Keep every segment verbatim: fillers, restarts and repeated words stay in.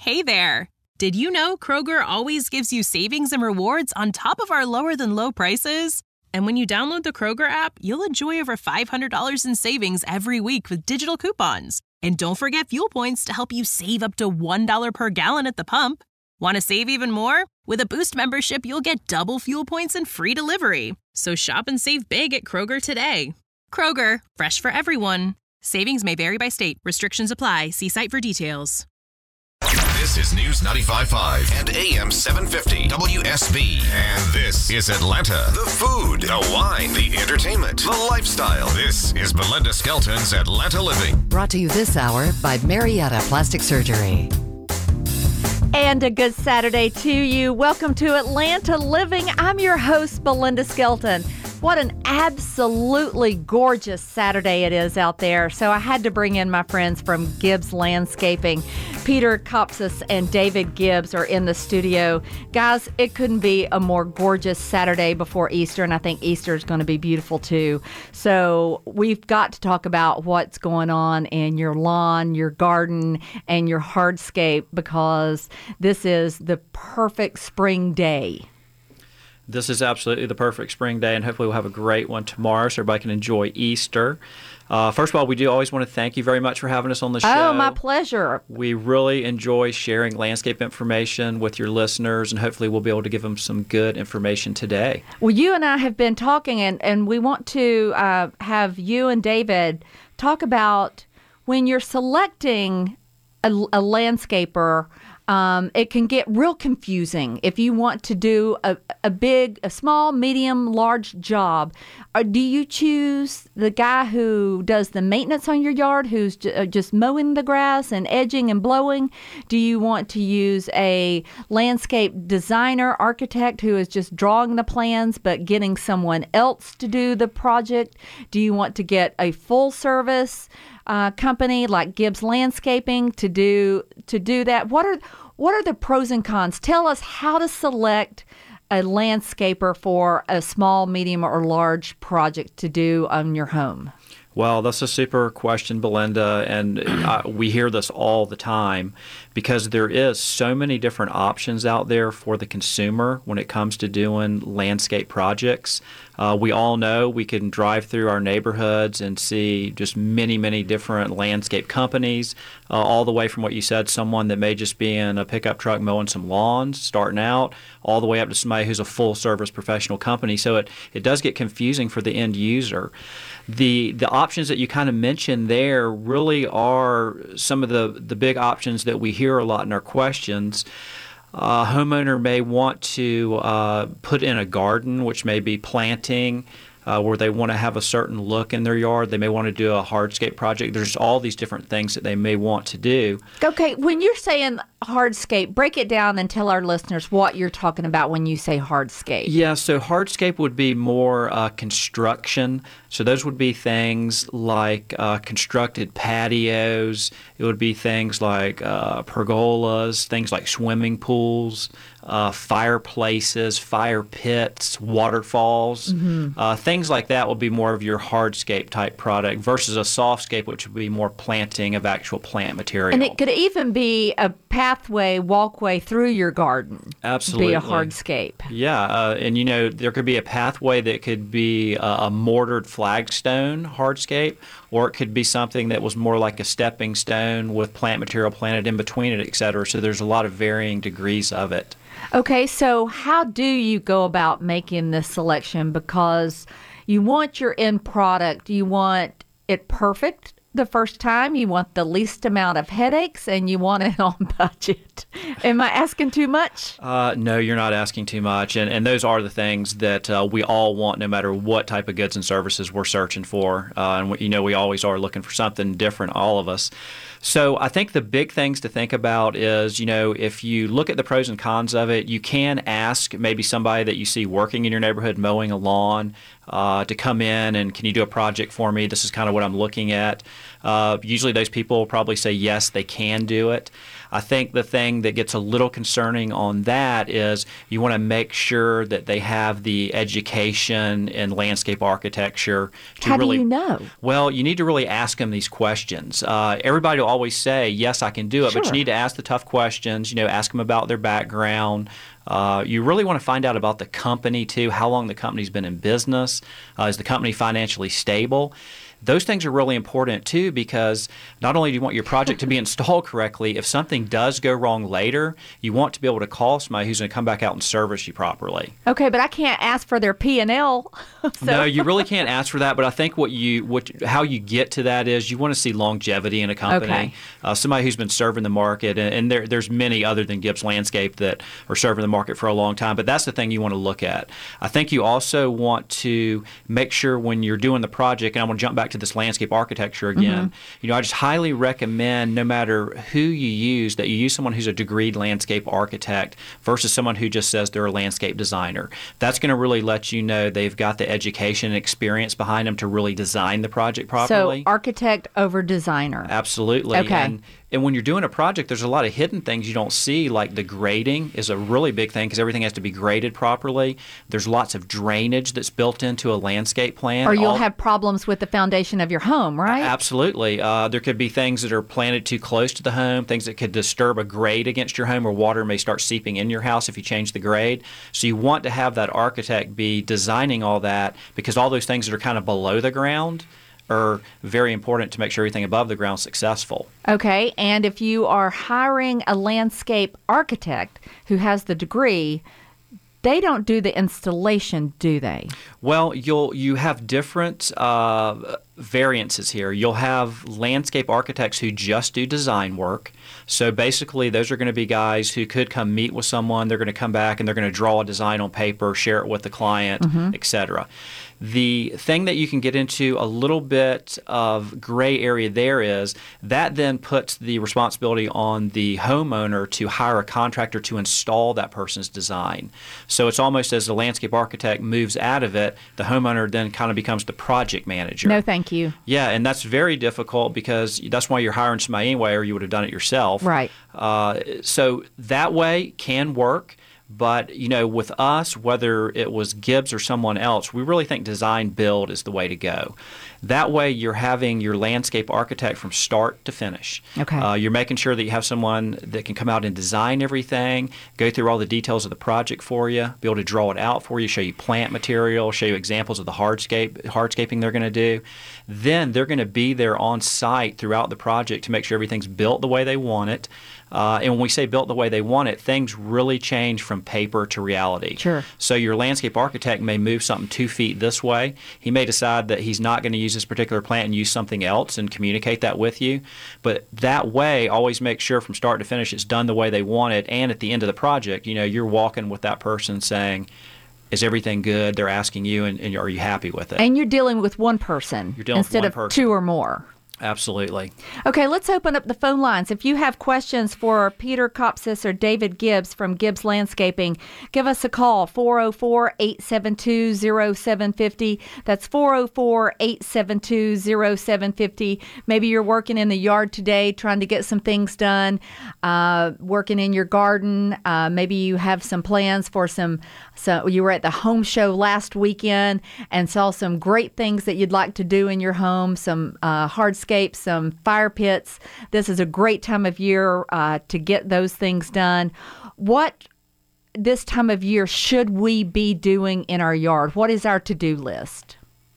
Hey there! Did you know Kroger always gives you savings and rewards on top of our lower-than-low prices? And when you download the Kroger app, you'll enjoy over five hundred dollars in savings every week with digital coupons. And don't forget fuel points to help you save up to one dollar per gallon at the pump. Want to save even more? With a Boost membership, you'll get double fuel points and free delivery. So shop and save big at Kroger today. Kroger, fresh for everyone. Savings may vary by state. Restrictions apply. See site for details. This is News ninety-five point five and A M seven fifty W S B. And this is Atlanta. The food, the wine, the entertainment, the lifestyle. This is Belinda Skelton's Atlanta Living. Brought to you this hour by Marietta Plastic Surgery. And a good Saturday to you. Welcome to Atlanta Living. I'm your host, Belinda Skelton. What an absolutely gorgeous Saturday it is out there. So I had to bring in my friends from Gibbs Landscaping. Peter Kopsis and David Gibbs are in the studio. Guys, it couldn't be a more gorgeous Saturday before Easter, and I think Easter is going to be beautiful too. So we've got to talk about what's going on in your lawn, your garden, and your hardscape, because this is the perfect spring day. This is absolutely the perfect spring day, and hopefully we'll have a great one tomorrow so everybody can enjoy Easter. Uh, first of all, we do always want to thank you very much for having us on the show. Oh, my pleasure. We really enjoy sharing landscape information with your listeners, and hopefully we'll be able to give them some good information today. Well, you and I have been talking, and, and we want to uh, have you and David talk about when you're selecting a, a landscaper. Um, it can get real confusing if you want to do a, a big, a small, medium, large job. Or do you choose the guy who does the maintenance on your yard, who's j- just mowing the grass and edging and blowing? Do you want to use a landscape designer, architect who is just drawing the plans but getting someone else to do the project? Do you want to get a full service Uh, company like Gibbs Landscaping to do to do that? What are what are the pros and cons? Tell us how to select a landscaper for a small, medium, or large project to do on your home. Well, that's a super question, Belinda, and uh, we hear this all the time because there is so many different options out there for the consumer when it comes to doing landscape projects. Uh, we all know we can drive through our neighborhoods and see just many, many different landscape companies, uh, all the way from what you said, someone that may just be in a pickup truck mowing some lawns starting out, all the way up to somebody who's a full-service professional company. So it, it does get confusing for the end user. The the options that you kind of mentioned there really are some of the, the big options that we hear a lot in our questions. A homeowner may want to uh, put in a garden, which may be planting, uh, where they want to have a certain look in their yard. They may want to do a hardscape project. There's all these different things that they may want to do. Okay, when you're saying hardscape, break it down and tell our listeners what you're talking about when you say hardscape. Yeah, so hardscape would be more uh, construction. So those would be things like uh, constructed patios. It would be things like uh, pergolas, things like swimming pools, uh, fireplaces, fire pits, waterfalls. Mm-hmm. Uh, things like that would be more of your hardscape type product versus a softscape, which would be more planting of actual plant material. And it could even be a pathway, walkway through your garden. Absolutely. Be a hardscape. Yeah, uh, and you know, there could be a pathway that could be uh, a mortared flagstone hardscape, or it could be something that was more like a stepping stone with plant material planted in between it, et cetera. So there's a lot of varying degrees of it. Okay, so how do you go about making this selection? Because you want your end product, you want it perfect the first time, you want the least amount of headaches, and you want it on budget. Am I asking too much? Uh, no, you're not asking too much. And, and those are the things that uh, we all want no matter what type of goods and services we're searching for. Uh, and, we, you know, we always are looking for something different, all of us. So I think the big things to think about is, you know, if you look at the pros and cons of it, you can ask maybe somebody that you see working in your neighborhood mowing a lawn uh, to come in and can you do a project for me? This is kind of what I'm looking at. Uh, usually those people will probably say yes, they can do it. I think the thing that gets a little concerning on that is you want to make sure that they have the education in landscape architecture. To How really, do you know? Well, you need to really ask them these questions. Uh, everybody will always say, yes, I can do it, Sure. but you need to ask the tough questions. You know, ask them about their background. Uh, you really want to find out about the company, too, how long the company's been in business. Uh, is the company financially stable? Those things are really important, too, because not only do you want your project to be installed correctly, if something does go wrong later, you want to be able to call somebody who's going to come back out and service you properly. Okay, but I can't ask for their P and L. so. No, you really can't ask for that, but I think what you what how you get to that is you want to see longevity in a company. Okay. Uh, somebody who's been serving the market, and, and there, there's many other than Gibbs Landscape that are serving the market for a long time, but that's the thing you want to look at. I think you also want to make sure when you're doing the project, and I want to jump back to this landscape architecture again, mm-hmm. you know, I just highly recommend, no matter who you use, that you use someone who's a degreed landscape architect versus someone who just says they're a landscape designer. That's going to really let you know they've got the education and experience behind them to really design the project properly. So architect over designer. Absolutely. Okay. And, and when you're doing a project, there's a lot of hidden things you don't see, like the grading is a really big thing because everything has to be graded properly. There's lots of drainage that's built into a landscape plan. Or you'll All, have problems with the foundation of your home, right? Absolutely. Uh, there could be things that are planted too close to the home, things that could disturb a grade against your home, or water may start seeping in your house if you change the grade. So you want to have that architect be designing all that, because all those things that are kind of below the ground are very important to make sure everything above the ground is successful. Okay, and if you are hiring a landscape architect who has the degree, they don't do the installation, do they? Well, you'll you have different uh, variances here. You'll have landscape architects who just do design work. So basically, those are going to be guys who could come meet with someone. They're going to come back and they're going to draw a design on paper, share it with the client, mm-hmm. et cetera. The thing that you can get into a little bit of gray area there is that then puts the responsibility on the homeowner to hire a contractor to install that person's design. So it's almost as the landscape architect moves out of it, the homeowner then kind of becomes the project manager. No, thank you. Yeah, and that's very difficult because that's why you're hiring somebody anyway, or you would have done it yourself. Right. Uh, so that way can work. But, you know, with us, whether it was Gibbs or someone else, we really think design build is the way to go. That way you're having your landscape architect from start to finish. Okay. Uh, you're making sure that you have someone that can come out and design everything, go through all the details of the project for you, be able to draw it out for you, show you plant material, show you examples of the hardscape, hardscaping they're going to do. Then they're going to be there on site throughout the project to make sure everything's built the way they want it. Uh, and when we say built the way they want it, things really change from paper to reality. Sure. So your landscape architect may move something two feet this way. He may decide that he's not going to use this particular plant and use something else and communicate that with you. But that way, always make sure from start to finish it's done the way they want it. And at the end of the project, you know, you're walking with that person saying, is everything good? They're asking you, and, and are you happy with it? And you're dealing with one person You're dealing with instead one of person. two or more. Absolutely. Okay, let's open up the phone lines. If you have questions for Peter Kopsis or David Gibbs from Gibbs Landscaping, give us a call, four oh four, eight seven two, oh seven five oh. That's four oh four, eight seven two, oh seven five oh. Maybe you're working in the yard today trying to get some things done, uh, working in your garden. Uh, maybe you have some plans for some, so you were at the home show last weekend and saw some great things that you'd like to do in your home, some uh, hardscape, some fire pits. This is a great time of year uh, to get those things done. What this time of year should we be doing in our yard? What is our to-do list?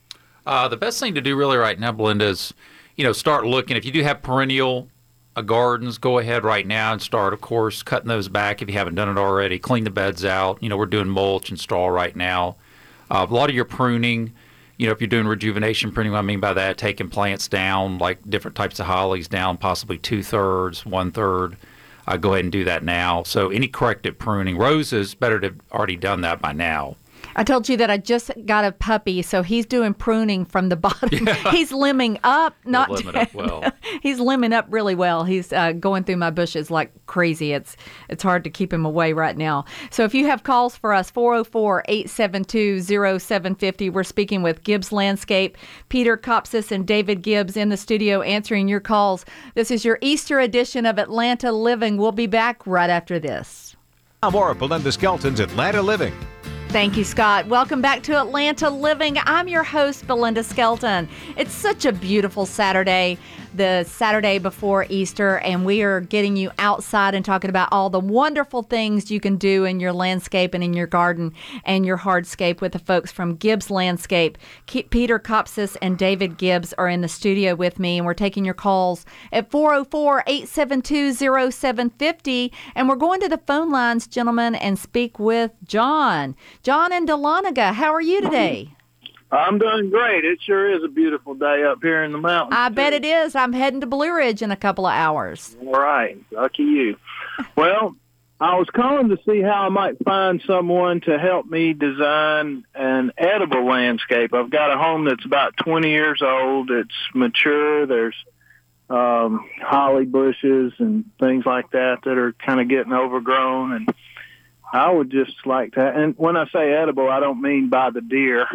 Uh, the best thing to do really right now, Belinda, is, you know, start looking. If you do have perennial uh, gardens, go ahead right now and start, of course, cutting those back if you haven't done it already. Clean the beds out. You know, we're doing mulch and straw right now. Uh, a lot of your pruning, you know, if you're doing rejuvenation pruning, what I mean by that, taking plants down, like different types of hollies down, possibly two-thirds, one-third, uh, go ahead and do that now. So any corrective pruning. Roses, better to have already done that by now. I told you that I just got a puppy, so he's doing pruning from the bottom. Yeah. He's limbing up, not limb up well. He's limbing up really well. He's uh, going through my bushes like crazy. It's it's hard to keep him away right now. So if you have calls for us, four oh four, eight seven two, oh seven five oh. We're speaking with Gibbs Landscape, Peter Kopsis and David Gibbs in the studio answering your calls. This is your Easter edition of Atlanta Living. We'll be back right after this. Now more of Belinda Skelton's Atlanta Living. Thank you, Scott. Welcome back to Atlanta Living. I'm your host, Belinda Skelton. It's such a beautiful Saturday, the Saturday before Easter, and we are getting you outside and talking about all the wonderful things you can do in your landscape and in your garden and your hardscape with the folks from Gibbs Landscape. Peter Kopsis and David Gibbs are in the studio with me, and we're taking your calls at four oh four, eight seven two, oh seven five oh, and we're going to the phone lines, gentlemen, and speak with John. John in Dahlonega, how are you today? I'm doing great. It sure is a beautiful day up here in the mountains. I bet it is. I'm heading to Blue Ridge in a couple of hours. All right. Lucky you. Well, I was calling to see how I might find someone to help me design an edible landscape. I've got a home that's about twenty years old. It's mature. There's um, holly bushes and things like that that are kind of getting overgrown, and I would just like to, and when I say edible, I don't mean by the deer.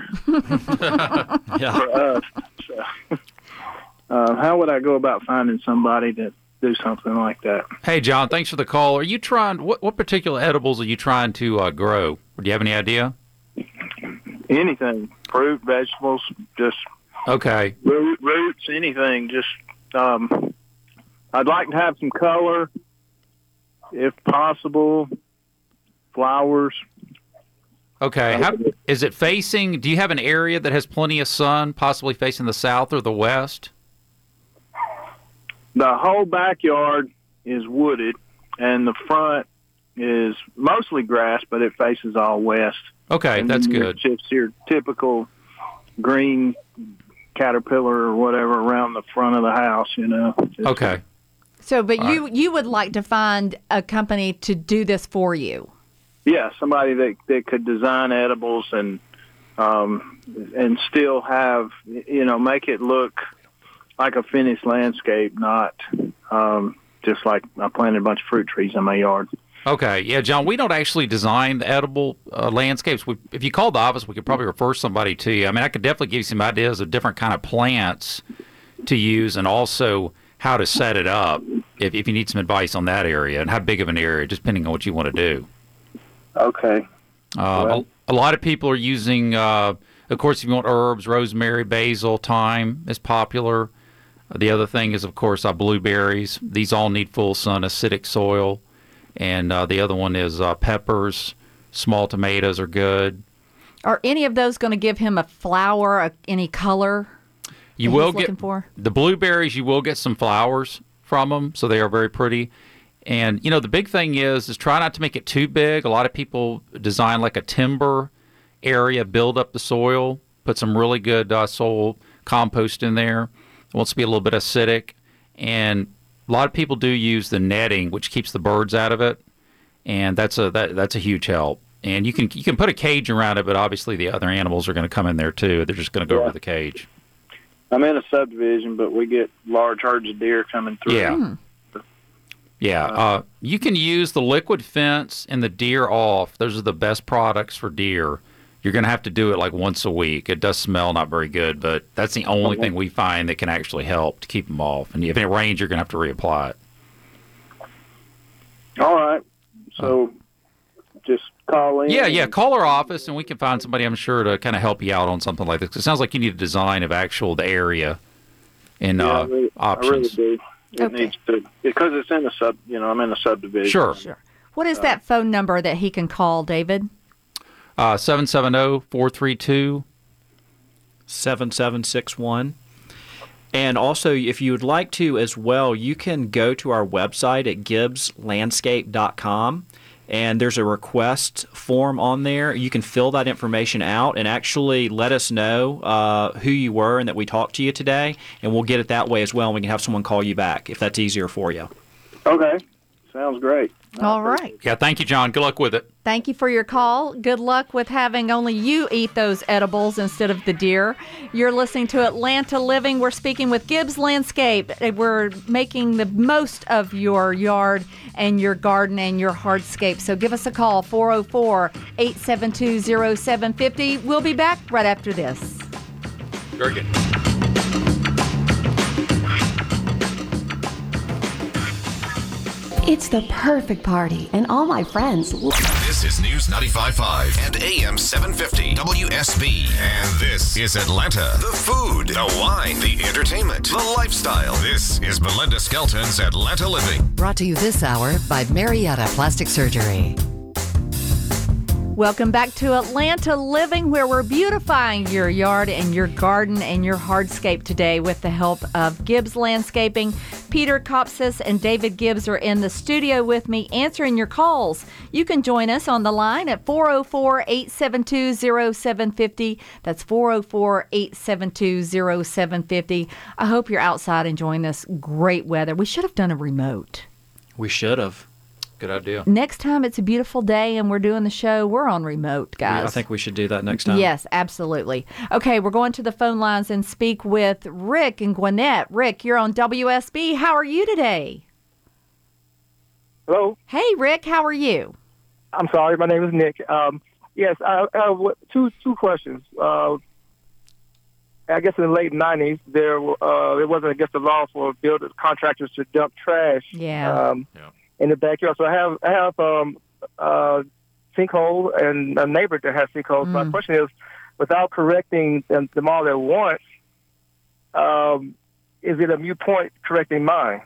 Yeah. For us. So, uh, how would I go about finding somebody to do something like that? Hey, John, thanks for the call. Are you trying, what, what particular edibles are you trying to uh, grow? Do you have any idea? Anything. Fruit, vegetables, just okay. root, roots, anything. Just, um, I'd like to have some color, if possible. Flowers. Okay. How, is it facing, do you have an area that has plenty of sun, possibly facing the south or the west? The whole backyard is wooded, and the front is mostly grass, but it faces all west. Okay, and that's then good. Just your typical green caterpillar or whatever around the front of the house, you know. Just, okay. So, but all you, right. you would like to find a company to do this for you? Yeah, somebody that that could design edibles and um, and still have, you know, make it look like a finished landscape, not um, just like I planted a bunch of fruit trees in my yard. Okay, yeah, John, we don't actually design the edible uh, landscapes. We, if you called the office, we could probably refer somebody to you. I mean, I could definitely give you some ideas of different kind of plants to use and also how to set it up if, if you need some advice on that area and how big of an area, just depending on what you want to do. Okay. Uh, well. a, a lot of people are using, uh, of course, if you want herbs, rosemary, basil, thyme is popular. The other thing is, of course, uh, blueberries. These all need full sun, acidic soil. And uh, the other one is uh, peppers. Small tomatoes are good. Are any of those going to give him a flower, a, any color You that will he's get looking for? the blueberries. You will get some flowers from them, so they are very pretty. And, you know, the big thing is, is try not to make it too big. A lot of people design like a timber area, build up the soil, put some really good uh, soil compost in there. It wants to be a little bit acidic. And a lot of people do use the netting, which keeps the birds out of it. And that's a that, that's a huge help. And you can you can put a cage around it, but obviously the other animals are going to come in there too. They're just going to go Yeah. over the cage. I'm in a subdivision, but we get large herds of deer coming through. Yeah. Hmm. Yeah, uh, you can use the liquid fence and the deer off. Those are the best products for deer. You're going to have to do it like once a week. It does smell not very good, but that's the only Okay. thing we find that can actually help to keep them off. And if it rains, you're going to have to reapply it. All right. So just call in. Yeah, yeah. Call our office, and we can find somebody, I'm sure, to kind of help you out on something like this. It sounds like you need a design of actual the area and Yeah, uh, I really, options. I really do. It Okay. needs to, because it's in a sub, you know, I'm in a subdivision. Sure. Sure. What is that phone number that he can call, David? Uh, seven seven zero, four three two seven seven six one. And also, if you would like to as well, you can go to our website at gibbs landscape dot com, and there's a request form on there. You can fill that information out and actually let us know uh, who you were and that we talked to you today, and we'll get it that way as well, and we can have someone call you back if that's easier for you. Okay. Sounds great. All right. Yeah, thank you, John. Good luck with it. Thank you for your call. Good luck with having only you eat those edibles instead of the deer. You're listening to Atlanta Living. We're speaking with Gibbs Landscape. We're making the most of your yard and your garden and your hardscape. So give us a call, four oh four, eight seven two, oh seven five oh. We'll be back right after this. Very good. It's the perfect party, and all my friends love it. This is News ninety-five point five and A M seven fifty W S B. And this is Atlanta. The food, the wine, the entertainment, the lifestyle. This is Belinda Skelton's Atlanta Living. Brought to you this hour by Marietta Plastic Surgery. Welcome back to Atlanta Living, where we're beautifying your yard and your garden and your hardscape today with the help of Gibbs Landscaping. Peter Kopsis and David Gibbs are in the studio with me answering your calls. You can join us on the line at four oh four, eight seven two, oh seven five oh. That's four oh four, eight seven two, oh seven five oh. I hope you're outside enjoying this great weather. We should have done a remote. We should have. Good idea. Next time it's a beautiful day and we're doing the show, we're on remote, guys. I think we should do that next time. Yes, absolutely. Okay, we're going to the phone lines and speak with Rick and Gwinnett. Rick, you're on W S B. How are you today? Hello. Hey, Rick, how are you? I'm sorry, my name is Nick. Um, yes, I, I have two two questions. Uh, I guess in the late nineties, there uh, it wasn't against the law for builders contractors to dump trash. Yeah. Um, yeah. In the backyard. So I have I have um uh sinkhole and a neighbor that has sinkholes. Mm. My question is, without correcting them, them all at once, um, is it a moot point correcting mine?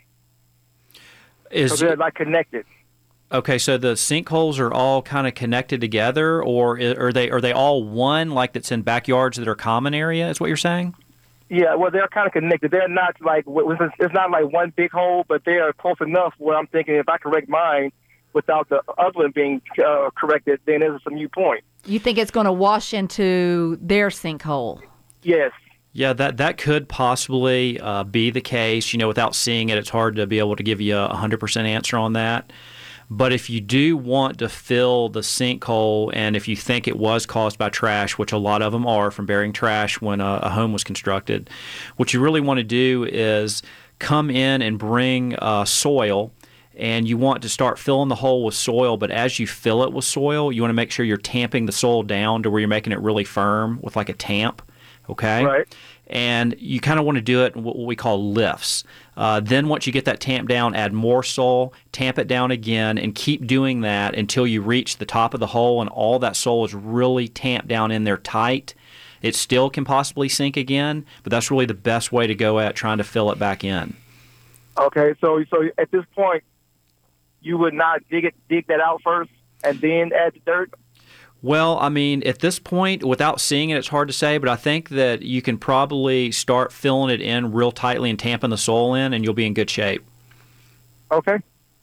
Is so they're like connected. Okay, so the sinkholes are all kind of connected together, or are they are they all one, like that's in backyards that are common area? Is what you're saying? Yeah, well, they're kind of connected. They're not like, it's not like one big hole, but they are close enough where I'm thinking if I correct mine without the other one being uh, corrected, then it's a moot point. You think it's going to wash into their sinkhole? Yes. Yeah, that, that could possibly uh, be the case. You know, without seeing it, it's hard to be able to give you a one hundred percent answer on that. But if you do want to fill the sinkhole, and if you think it was caused by trash, which a lot of them are from burying trash when a, a home was constructed, what you really want to do is come in and bring uh, soil, and you want to start filling the hole with soil. But as you fill it with soil, you want to make sure you're tamping the soil down to where you're making it really firm with like a tamp. Okay? Right. And you kind of want to do it in what we call lifts. Uh, then once you get that tamp down, add more soil, tamp it down again, and keep doing that until you reach the top of the hole and all that soil is really tamped down in there tight. It still can possibly sink again, but that's really the best way to go at trying to fill it back in. Okay, so so at this point, you would not dig it, dig that out first and then add the dirt? Well, I mean, at this point, without seeing it, it's hard to say, but I think that you can probably start filling it in real tightly and tamping the soil in, and you'll be in good shape. Okay.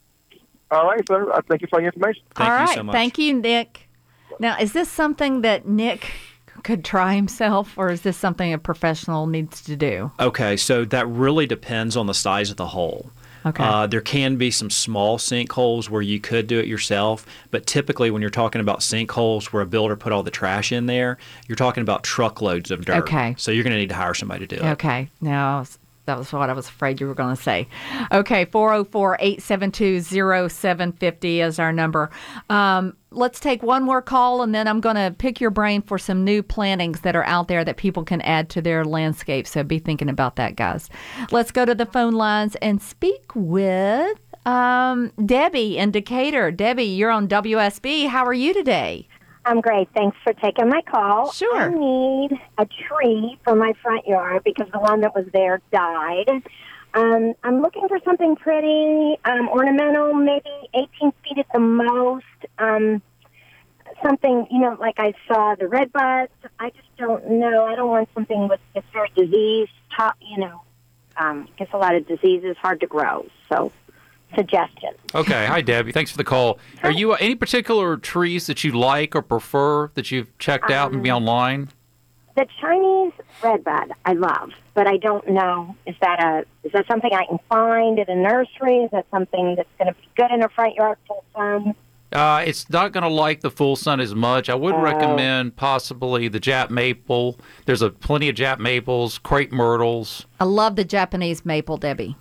All right, sir. I thank you for your information. Thank All you right. so much. Thank you, Nick. Now, is this something that Nick could try himself, or is this something a professional needs to do? Okay, so that really depends on the size of the hole. Okay. Uh, there can be some small sinkholes where you could do it yourself, but typically when you're talking about sinkholes where a builder put all the trash in there, you're talking about truckloads of dirt. Okay. So you're going to need to hire somebody to do it. Okay. Now, that was what I was afraid you were going to say. Okay, four oh four, eight seven two, oh seven five oh is our number. Um, let's take one more call, and then I'm going to pick your brain for some new plantings that are out there that people can add to their landscape. So be thinking about that, guys. Let's go to the phone lines and speak with um, Debbie in Decatur. Debbie, you're on W S B. How are you today? I'm great. Thanks for taking my call. Sure. I need a tree for my front yard because the one that was there died. Um, I'm looking for something pretty, um, ornamental, maybe eighteen feet at the most. Um, something, you know, like I saw the red buds. I just don't know. I don't want something with if there's disease, top, you know, um, I guess a lot of diseases hard to grow. So suggestions. Okay. Hi, Debbie. Thanks for the call. Are you uh, any particular trees that you like or prefer that you've checked out Um, maybe online? the Chinese redbud I love, but I don't know, is that a is that something I can find at a nursery? Is that something that's going to be good in a front yard full sun? Uh, it's not going to like the full sun as much. I would Oh. recommend possibly the Jap maple. There's a plenty of Jap maples, crepe myrtles. I love the Japanese maple, Debbie.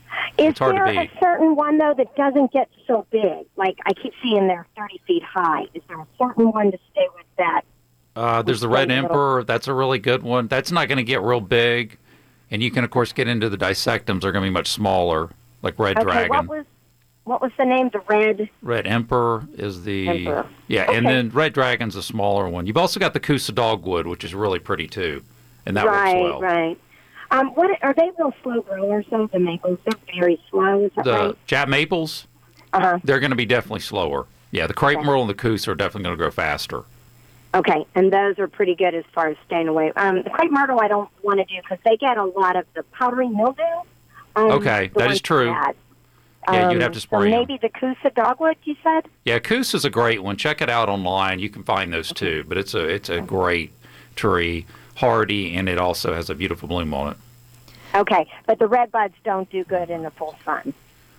Is It's hard to there a beat. certain one, though, that doesn't get so big? Like, I keep seeing they're thirty feet high. Is there a certain one to stay with that? Uh, there's the Which Red one? Emperor. That's a really good one. That's not going to get real big. And you can, of course, get into the dissectums. They're going to be much smaller, like Red Okay, Dragon. what was what was the name? The red? Red Emperor is the Emperor. yeah, and Okay. then Red Dragon's a smaller one. You've also got the Coosa Dogwood, which is really pretty too, and that right, works well. right. Um, what are they? Real slow growers, though. The maples, they're very slow. Is that The right? Jap maples, Uh-huh. they're going to be definitely slower. Yeah, the crepe myrtle and the Coosa are definitely going to grow faster. Okay, and those are pretty good as far as staying away. Um, the crepe myrtle I don't want to do because they get a lot of the powdery mildew. Um, Okay, the that ones is true. bad. Yeah, you'd Um, have to so spray 'em. maybe the Coosa Dogwood, you said? Yeah, Coosa's a great one. Check it out online. You can find those too. But it's a it's a great tree, hardy, and it also has a beautiful bloom on it. Okay, but the red buds don't do good in the full sun.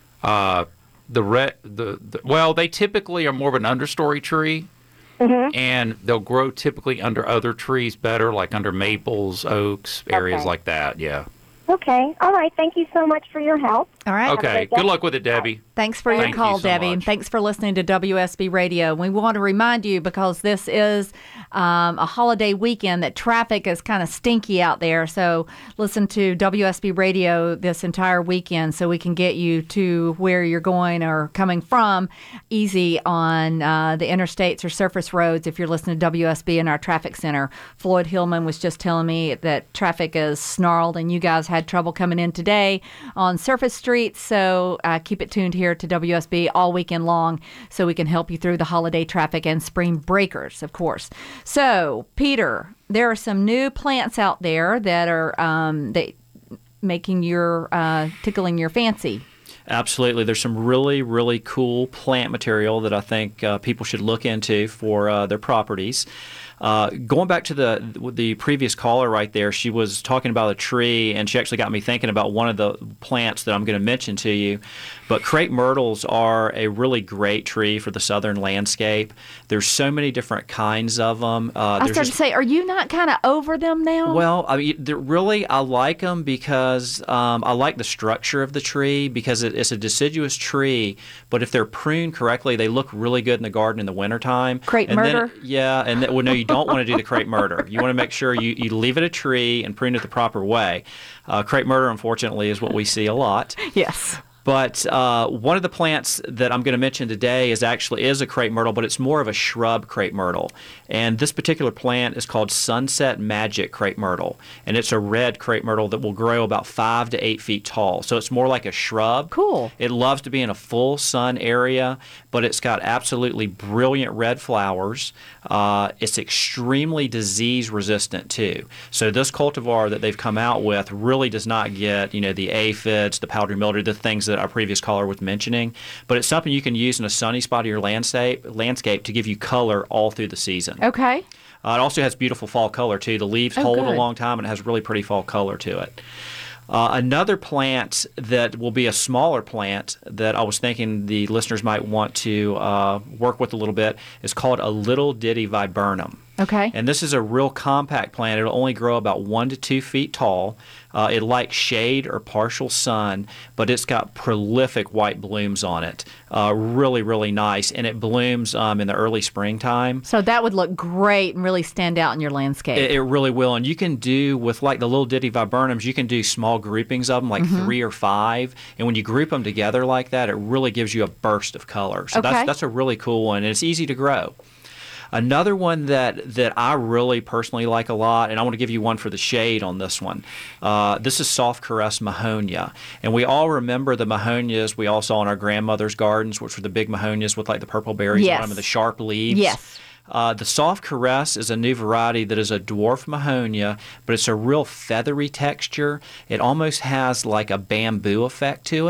Uh, the red the, the well, they typically are more of an understory tree. Mm-hmm. And they'll grow typically under other trees better, like under maples, oaks, areas Okay. like that. Yeah. Okay, all right. Thank you so much for your help. All right. Have a Okay. great day. Good luck with it, Debbie. Thanks for your Thank you call, so Debbie, and much. thanks for listening to W S B Radio. We want to remind you, because this is um, a holiday weekend, that traffic is kind of stinky out there. So listen to W S B Radio this entire weekend so we can get you to where you're going or coming from easy on uh, the interstates or surface roads if you're listening to W S B in our traffic center. Floyd Hillman was just telling me that traffic is snarled and you guys had trouble coming in today on surface streets. So uh, keep it tuned here to W S B all weekend long so we can help you through the holiday traffic and spring breakers, of course. So, Peter, there are some new plants out there that are um, that making your uh, tickling your fancy. Absolutely. There's some really, really cool plant material that I think uh, people should look into for uh, their properties. Uh, going back to the the previous caller right there, she was talking about a tree, and she actually got me thinking about one of the plants that I'm going to mention to you. But crepe myrtles are a really great tree for the southern landscape. There's so many different kinds of them. Uh, I there's started just- to say, are you not kind of over them now? well, I mean, they're really, I like them because um, I like the structure of the tree because it, it's a deciduous tree. But if they're pruned correctly, they look really good in the garden in the wintertime. Crepe and then- murder? yeah, and then, well, no, you don't want to do the crepe murder. You want to make sure you, you leave it a tree and prune it the proper way. Uh, crepe murder, unfortunately, is what we see a lot. Yes. But uh, one of the plants that I'm going to mention today is actually is a crepe myrtle, but it's more of a shrub crepe myrtle. And this particular plant is called Sunset Magic crepe myrtle, and it's a red crepe myrtle that will grow about five to eight feet tall. So it's more like a shrub. Cool. It loves to be in a full sun area, but it's got absolutely brilliant red flowers. Uh, it's extremely disease resistant too. So this cultivar that they've come out with really does not get, you know, the aphids, the powdery mildew, the things that our previous caller was mentioning. But it's something you can use in a sunny spot of your landscape landscape to give you color all through the season. Okay. Uh, it also has beautiful fall color too. The leaves Oh, hold good. a long time, and it has really pretty fall color to it. Uh, another plant that will be a smaller plant that I was thinking the listeners might want to uh, work with a little bit is called a little ditty viburnum. Okay. And this is a real compact plant. It'll only grow about one to two feet tall. Uh, it likes shade or partial sun, but it's got prolific white blooms on it. Uh, really, really nice. And it blooms um, in the early springtime. So that would look great and really stand out in your landscape. It, it really will. And you can do, with like the little ditty viburnums, you can do small groupings of them, like Mhm. three or five. And when you group them together like that, it really gives you a burst of color. So Okay. that's, that's a really cool one. And it's easy to grow. Another one that, that I really personally like a lot, and I want to give you one for the shade on this one. Uh, this is soft caress mahonia. And we all remember the mahonias we all saw in our grandmother's gardens, which were the big mahonias with like the purple berries Yes. on them and the sharp leaves. Yes. Uh, the soft caress is a new variety that is a dwarf mahonia, but it's a real feathery texture. It almost has like a bamboo effect to it.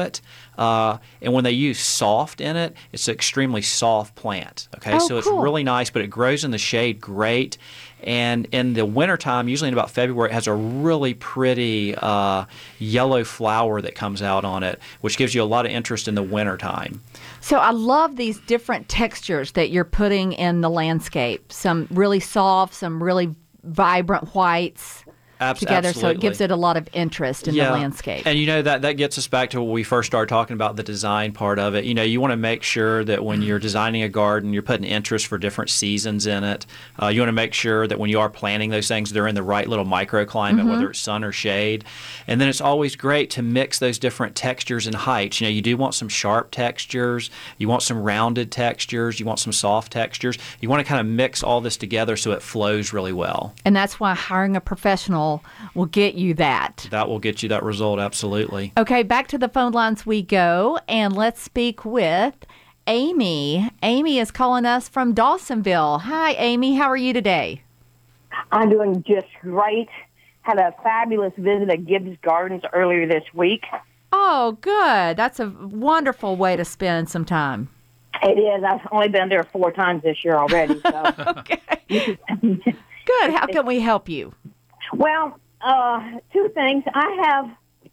Uh, and when they use soft in it, it's an extremely soft plant. Okay, Oh, so it's cool. really nice, but it grows in the shade great. And in the wintertime, usually in about February, it has a really pretty uh, yellow flower that comes out on it, which gives you a lot of interest in the wintertime. So I love these different textures that you're putting in the landscape. Some really soft, some really vibrant whites. Abs- together, absolutely. so it gives it a lot of interest in yeah. the landscape. And you know that that gets us back to when we first started talking about the design part of it. You know, you want to make sure that when you're designing a garden, you're putting interest for different seasons in it. Uh, you want to make sure that when you are planting those things, they're in the right little microclimate, Mhm. whether it's sun or shade. And then it's always great to mix those different textures and heights. You know, you do want some sharp textures, you want some rounded textures, you want some soft textures. You want to kind of mix all this together so it flows really well. And that's why hiring a professional will get you that. That will get you that result, absolutely. Okay, back to the phone lines we go, and let's speak with Amy. Amy is calling us from Dawsonville. Hi, Amy. How are you today? I'm doing just great. Had a fabulous visit at Gibbs Gardens earlier this week. Oh, good. That's a wonderful way to spend some time. It is. I've only been there four times this year already. So. Okay. Good. How can we help you? Well, uh, two things. I have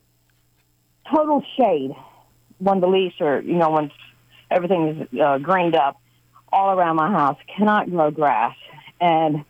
total shade when the leaves are, you know, when everything is uh, greened up all around my house. Cannot grow grass. And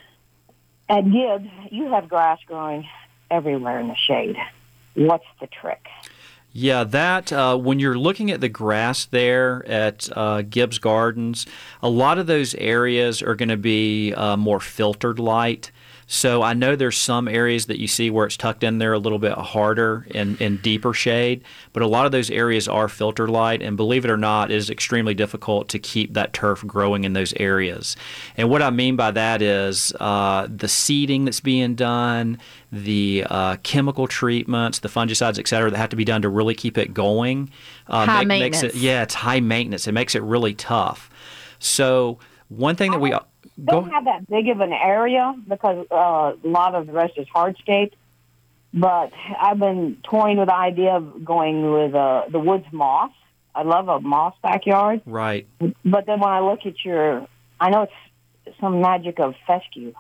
at Gibbs, you have grass growing everywhere in the shade. What's the trick? Yeah, that uh, when you're looking at the grass there at uh, Gibbs Gardens, a lot of those areas are going to be uh, more filtered light. So I know there's some areas that you see where it's tucked in there a little bit harder and in deeper shade, but a lot of those areas are filter light, and believe it or not, it is extremely difficult to keep that turf growing in those areas. And what I mean by that is uh, the seeding that's being done, the uh, chemical treatments, the fungicides, et cetera, that have to be done to really keep it going. Uh, high make, maintenance. Makes it, yeah, it's high maintenance. It makes it really tough. So one thing that we... Don't have that big of an area because uh, a lot of the rest is hardscape. But I've been toying with the idea of going with uh, the woods moss. I love a moss backyard. Right. But then when I look at your, I know it's some magic of fescue.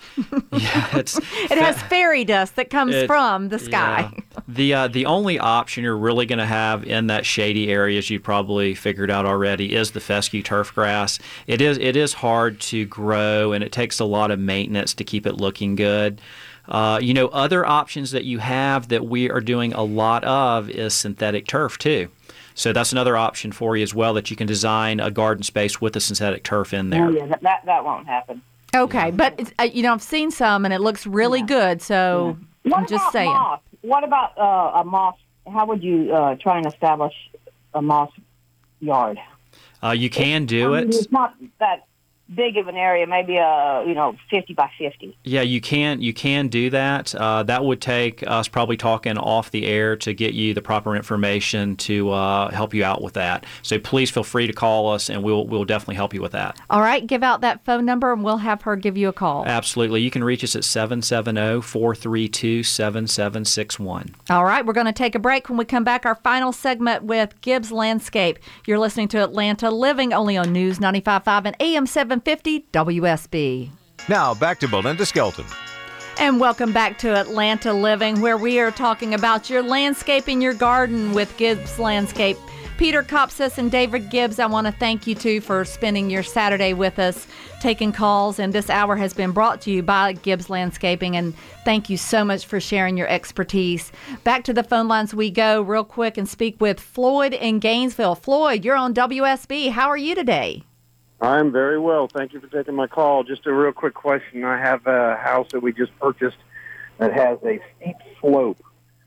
Yeah, it's It has fairy dust that comes It- from the sky. yeah. The uh, the only option you're really going to have in that shady area, as you probably figured out already, is the fescue turf grass. It is it is hard to grow, and it takes a lot of maintenance to keep it looking good. Uh, you know, other options that you have that we are doing a lot of is synthetic turf too. So that's another option for you as well, that you can design a garden space with a synthetic turf in there. Oh, yeah, that, that, that won't happen. Okay, but it's, uh, you know, I've seen some and it looks really good. So What I'm just about saying. moss? What about uh, a moss? How would you uh, try and establish a moss yard? Uh, you can do I mean, it. It's not that big of an area, maybe a you know fifty by fifty. Yeah, you can you can do that. Uh, that would take us probably talking off the air to get you the proper information to uh, help you out with that. So please feel free to call us, and we'll we'll definitely help you with that. All right, give out that phone number and we'll have her give you a call. Absolutely. You can reach us at seven seven zero, four three two, seven seven six one. All right, we're going to take a break. When we come back, our final segment with Gibbs Landscape. You're listening to Atlanta Living, only on News ninety-five point five and A M seven fifty W S B. Now back to Belinda Skelton. And welcome back to Atlanta Living, where we are talking about your landscaping, your garden with Gibbs Landscape. Peter Kopsis and David Gibbs, I want to thank you two for spending your Saturday with us, taking calls. And this hour has been brought to you by Gibbs Landscaping. And thank you so much for sharing your expertise. Back to the phone lines we go real quick and speak with Floyd in Gainesville. Floyd, you're on W S B. How are you today? I'm very well. Thank you for taking my call. Just a real quick question. I have a house that we just purchased that has a steep slope.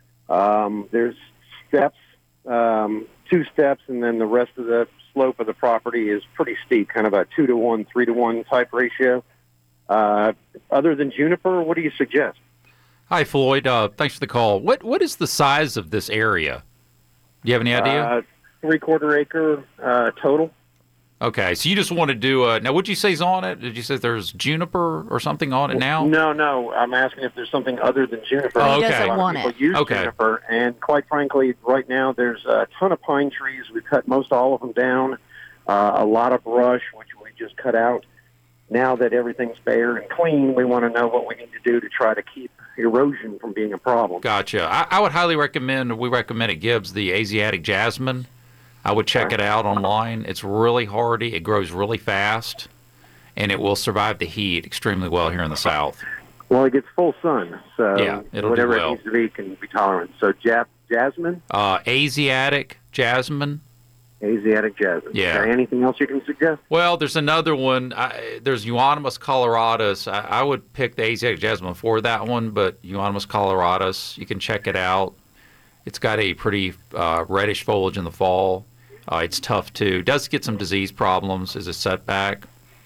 Um, there's steps, um, two steps, and then the rest of the slope of the property is pretty steep, kind of a two to one, three to one type ratio. Uh, other than juniper, what do you suggest? Hi, Floyd. Uh, thanks for the call. What What is the size of this area? Do you have any idea? Uh, three quarter acre uh, total. Okay, so you just want to do a, now what'd you say's on it? Did you say there's juniper or something on it now? No, no. I'm asking if there's something other than juniper. Oh, okay. He A doesn't lot want of people it. use Okay. juniper, and quite frankly, right now there's a ton of pine trees. We've cut most all of them down. Uh, a lot of brush, which we just cut out. Now that everything's bare and clean, we want to know what we need to do to try to keep erosion from being a problem. Gotcha. I, I would highly recommend, we recommend at Gibbs, the Asiatic jasmine. I would check it out online. It's really hardy. It grows really fast, and it will survive the heat extremely well here in the South. Well, it gets full sun, so Yeah, it'll do whatever well. it needs to be can be tolerant. So Jap- jasmine? Uh, Asiatic jasmine. Asiatic jasmine. Yeah. Okay, anything else you can suggest? Well, there's another one. I, there's Euonymus coloratus. I, I would pick the Asiatic jasmine for that one, but Euonymus coloratus, you can check it out. It's got a pretty uh, reddish foliage in the fall. Uh, it's tough too. It does get some disease problems as a setback,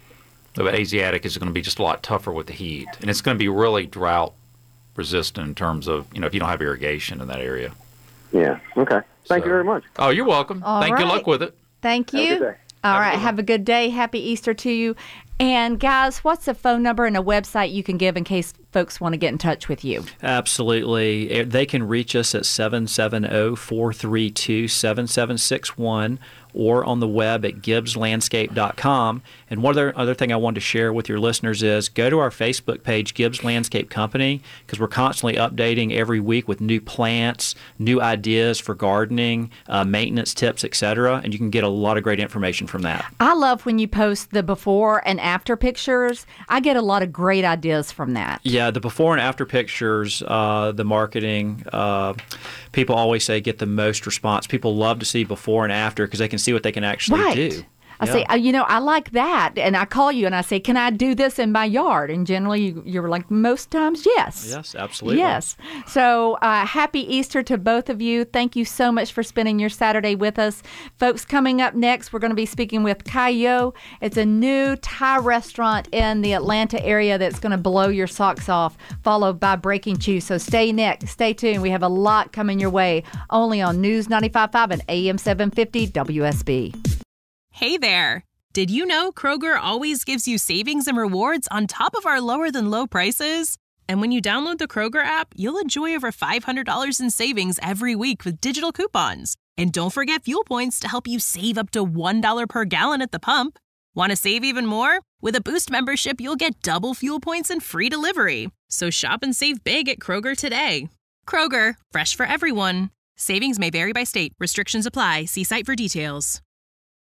but Asiatic is going to be just a lot tougher with the heat, and it's going to be really drought resistant in terms of, you know, if you don't have irrigation in that area. Yeah. Okay. Thank So- you very much. Oh, you're welcome. All Thank you. right. Luck with it. Thank Have a you. good day. All Have a right. good one. Have a good day. Happy Easter to you. And guys, what's a phone number and a website you can give in case folks want to get in touch with you? Absolutely. Eh, They can reach us at seven seven zero, four three two, seven seven six one or on the web at gibbs landscape dot com. And one other, other thing I wanted to share with your listeners is go to our Facebook page, Gibbs Landscape Company, because we're constantly updating every week with new plants, new ideas for gardening, uh, maintenance tips, et cetera. And you can get a lot of great information from that. I love when you post the before and after pictures. I get a lot of great ideas from that. Yeah, the before and after pictures, uh, the marketing, uh, people always say get the most response. People love to see before and after because they can see what they can actually Right. do. I Yeah. say, uh, you know, I like that. And I call you and I say, can I do this in my yard? And generally you, you're like, most times, yes. Yes, absolutely. Yes. So uh, happy Easter to both of you. Thank you so much for spending your Saturday with us. Folks, coming up next, we're going to be speaking with Kayo. It's a new Thai restaurant in the Atlanta area that's going to blow your socks off, followed by Breaking Chew. So stay next. Stay tuned. We have a lot coming your way only on News ninety-five point five and A M seven fifty W S B. Hey there! Did you know Kroger always gives you savings and rewards on top of our lower than low prices? And when you download the Kroger app, you'll enjoy over five hundred dollars in savings every week with digital coupons. And don't forget fuel points to help you save up to one dollar per gallon at the pump. Want to save even more? With a Boost membership, you'll get double fuel points and free delivery. So shop and save big at Kroger today. Kroger, fresh for everyone. Savings may vary by state. Restrictions apply. See site for details.